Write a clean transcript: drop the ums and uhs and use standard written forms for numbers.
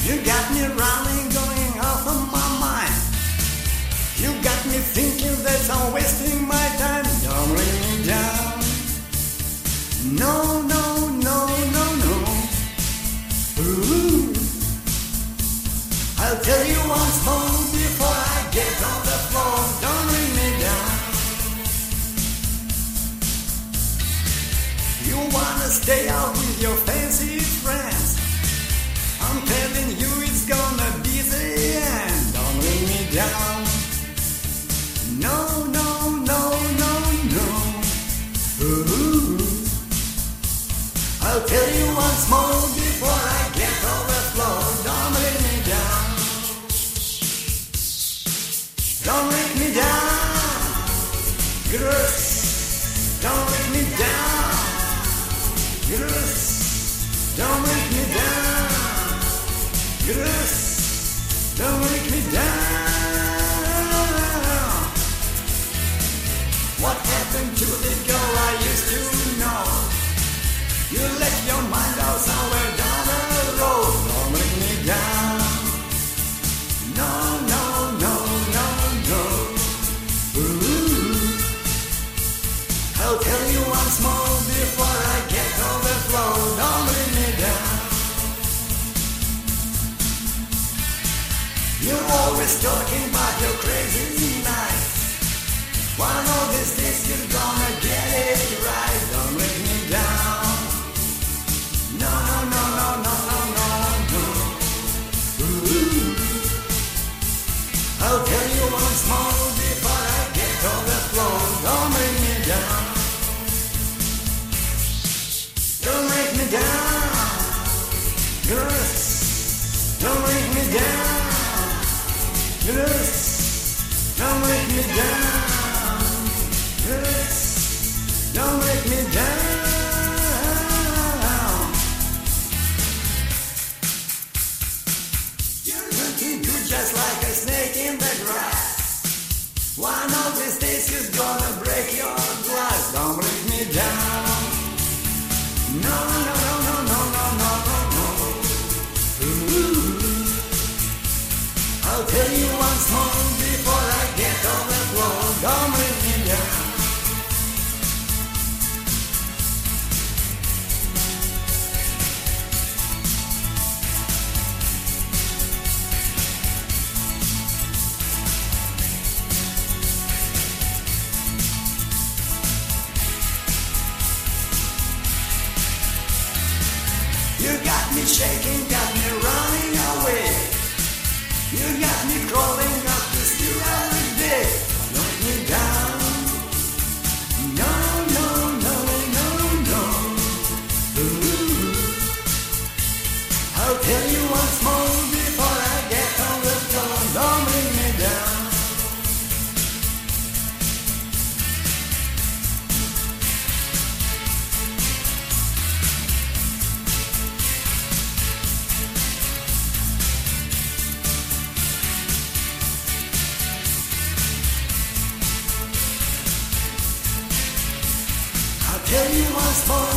You got me running, going off of my mind. You got me thinking that I'm wasting my time. Don't bring me down. No, no, no, no, no. Ooh. I'll tell you once more before I get on the floor. Don't bring me down. You wanna stay out with your fancy friends. I'm telling you it's gonna be the end. Don't bring me down. No, no, no, no, no. Ooh. I'll tell you once more before I get on the floor. Don't bring me down. Don't bring me down. Gross. Don't bring me down. Gross. Don't bring me down. Gross. Don't bring me down. What happened to the girl I used to know? You left your mind out somewhere down the road. Don't bring me down. No, no, no, no, no. Ooh. I'll tell you once more before I get on the floor. Don't bring me down. You're always talking about your crazy nights. One of these days you're gonna get it right. Don't bring me down. No, no, no, no, no, no, no, no. Ooh. I'll tell you once more before I get on the floor. Don't bring me down. Don't break me down. Girls, don't break me down. Girls, don't break me down. Girls, don't break me down. You're looking good just like a snake in the grass. One of these days you're gonna break your glass. Don't break me down. No, no, no, no, no, no, no, no, no. Ooh. I'll tell you once more before I get on the floor. Don't bring me down. You got me shaking, got me running away. You got me crawling up the stairs every day. Knock me down. No, no, no, no, no. Ooh. I'll tell you once more before I get on the floor. Don't bring me down. Tell you once more